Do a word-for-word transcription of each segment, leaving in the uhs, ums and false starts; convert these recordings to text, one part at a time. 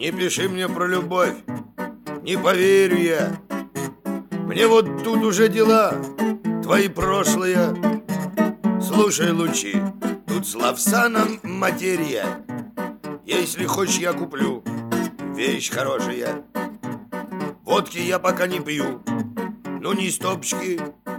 Не пиши мне про любовь, не поверю я. Мне вот тут уже дела твои прошлые. Слушай, Лучи, тут с Лавсаном материя. Если хочешь, я куплю, вещь хорошая. Водки я пока не пью, ну не стопочки.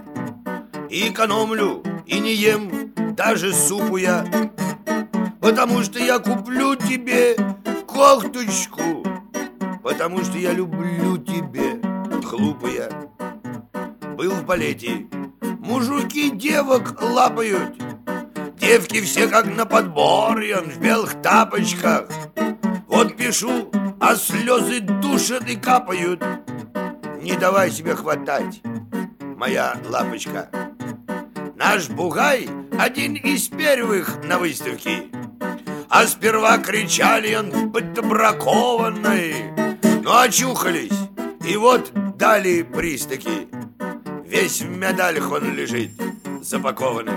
И экономлю, и не ем даже супу я. Потому что я куплю тебе кофточку, потому что я люблю тебя, глупая. Был в балете, мужики девок лапают. Девки все как на подборе, в белых тапочках. Вот пишу, а слезы душат и капают. Не давай себе хватать, моя лапочка. Наш бугай один из первых на выставке. А сперва кричали он подбракованный. Но очухались, и вот дали пристаки. Весь в медалях он лежит, запакованный.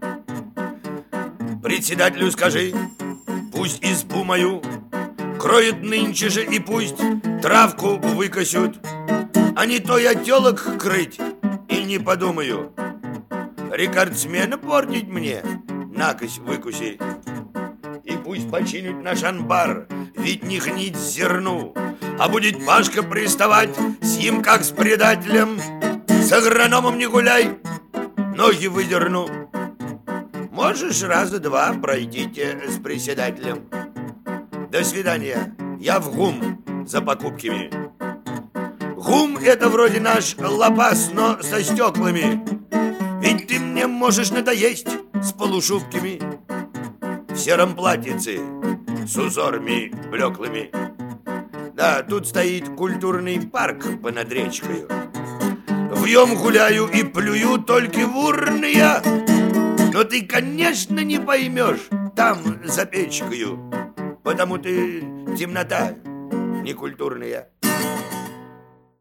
Председателю скажи, пусть избу мою кроет нынче же, и пусть травку выкосют. А не то я телок крыть и не подумаю. Рекордсмена портить мне, накось выкуси. И пусть починят наш анбар, ведь не гнить зерну. А будет Пашка приставать с ним как с предателем. С агрономом не гуляй, ноги выдерну. Можешь раза два пройдите с председателем. До свидания, я в ГУМ за покупками. ГУМ это вроде наш лапас, но со стеклами. Ведь ты мне можешь надоесть с полушубками. В сером платьице с узорами блеклыми. Да, тут стоит культурный парк понад речкою. Вьем гуляю и плюю только в урны я. Но ты, конечно, не поймешь там за печкою, потому ты темнота некультурная.